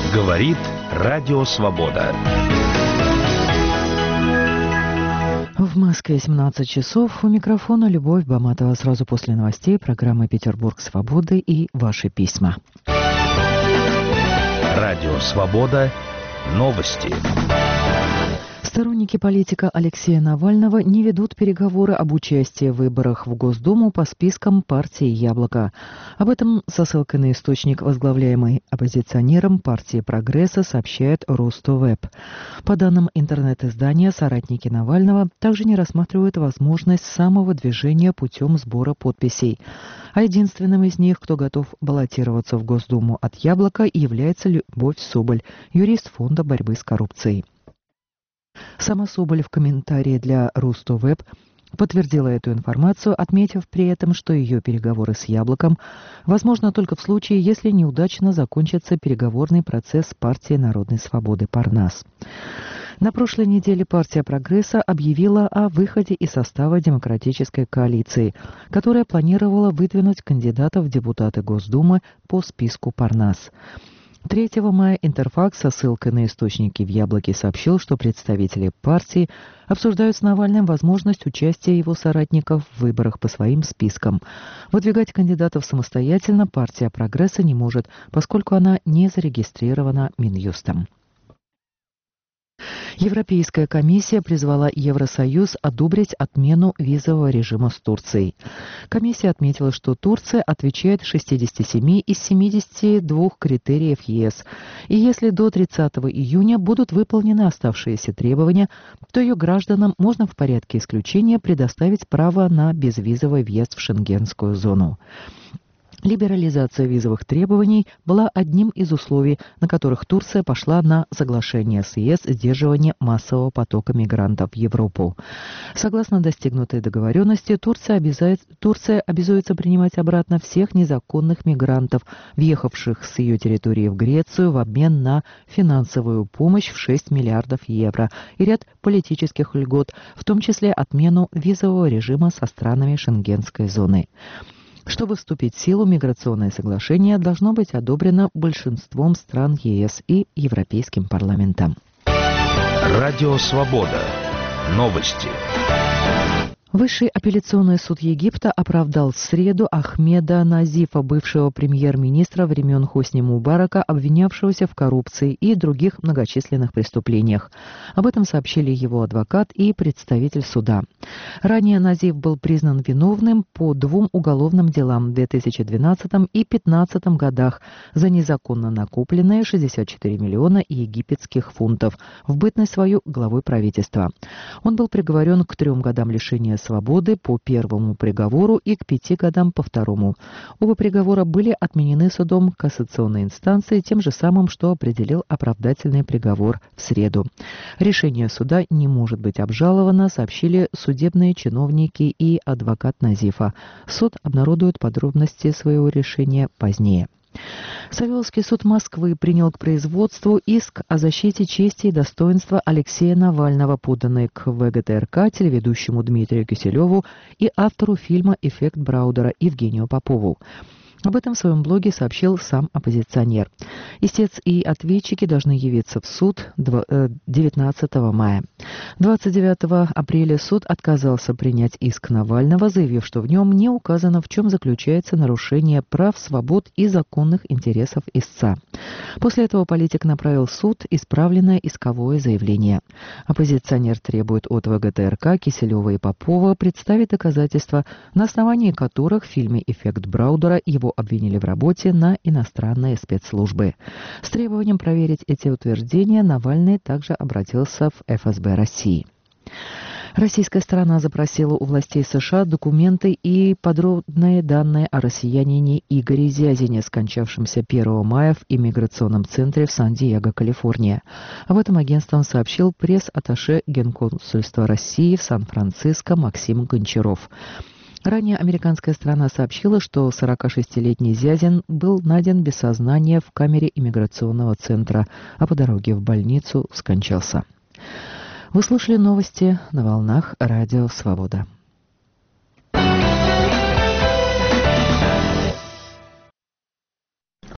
Говорит Радио Свобода. В Москве 17 часов. У микрофона Любовь Баматова. Сразу после новостей программы «Петербург свободы» и ваши письма. Радио Свобода. Новости. Сторонники политика Алексея Навального не ведут переговоры об участии в выборах в Госдуму по спискам партии «Яблоко». Об этом со ссылкой на источник, возглавляемый оппозиционером партии «Прогресса», сообщает Руставеб. По данным интернет-издания, соратники Навального также не рассматривают возможность самовыдвижения путем сбора подписей. А единственным из них, кто готов баллотироваться в Госдуму от «Яблока», является Любовь Соболь, юрист Фонда борьбы с коррупцией. Сама Соболь в комментарии для Руставеб подтвердила эту информацию, отметив при этом, что ее переговоры с «Яблоком» возможно только в случае, если неудачно закончится переговорный процесс партии Народной свободы «Парнас». На прошлой неделе партия «Прогресса» объявила о выходе из состава демократической коалиции, которая планировала выдвинуть кандидатов в депутаты Госдумы по списку «Парнас». 3 мая Интерфакс со ссылкой на источники в «Яблоке» сообщил, что представители партии обсуждают с Навальным возможность участия его соратников в выборах по своим спискам. Выдвигать кандидатов самостоятельно партия «Прогресса» не может, поскольку она не зарегистрирована Минюстом. Европейская комиссия призвала Евросоюз одобрить отмену визового режима с Турцией. Комиссия отметила, что Турция отвечает 67 из 72 критериев ЕС, и если до 30 июня будут выполнены оставшиеся требования, то ее гражданам можно в порядке исключения предоставить право на безвизовый въезд в Шенгенскую зону. Либерализация визовых требований была одним из условий, на которых Турция пошла на соглашение с ЕС сдерживания массового потока мигрантов в Европу. Согласно достигнутой договоренности, Турция обязуется принимать обратно всех незаконных мигрантов, въехавших с ее территории в Грецию, в обмен на финансовую помощь в 6 миллиардов евро и ряд политических льгот, в том числе отмену визового режима со странами Шенгенской зоны. Чтобы вступить в силу, миграционное соглашение должно быть одобрено большинством стран ЕС и Европейским парламентом. Радио Свобода. Новости. Высший апелляционный суд Египта оправдал в среду Ахмеда Назифа, бывшего премьер-министра времен Хосни Мубарака, обвинявшегося в коррупции и других многочисленных преступлениях. Об этом сообщили его адвокат и представитель суда. Ранее Назиф был признан виновным по 2 уголовным делам в 2012 и 2015 годах за незаконно накопленные 64 миллиона египетских фунтов в бытность свою главой правительства. Он был приговорен к 3 годам лишения свободы по первому приговору и к 5 годам по второму. Оба приговора были отменены судом кассационной инстанции тем же самым, что определил оправдательный приговор в среду. Решение суда не может быть обжаловано, сообщили судебные чиновники и адвокат Назифа. Суд обнародует подробности своего решения позднее. Савеловский суд Москвы принял к производству иск о защите чести и достоинства Алексея Навального, поданный к ВГТРК телеведущему Дмитрию Киселеву и автору фильма «Эффект Браудера» Евгению Попову. Об этом в своем блоге сообщил сам оппозиционер. Истец и ответчики должны явиться в суд 19 мая. 29 апреля суд отказался принять иск Навального, заявив, что в нем не указано, в чем заключается нарушение прав, свобод и законных интересов истца. После этого политик направил в суд исправленное исковое заявление. Оппозиционер требует от ВГТРК Киселева и Попова представить доказательства, на основании которых в фильме «Эффект Браудера» его обвинили в работе на иностранные спецслужбы. С требованием проверить эти утверждения Навальный также обратился в ФСБ России. Российская сторона запросила у властей США документы и подробные данные о россиянине Игоре Зязине, скончавшемся 1 мая в иммиграционном центре в Сан-Диего, Калифорния. Об этом агентством сообщил пресс-атташе Генконсульства России в Сан-Франциско Максим Гончаров. Ранее американская сторона сообщила, что 46-летний Зязин был найден без сознания в камере иммиграционного центра, а по дороге в больницу скончался. Вы слушали новости на волнах Радио Свобода.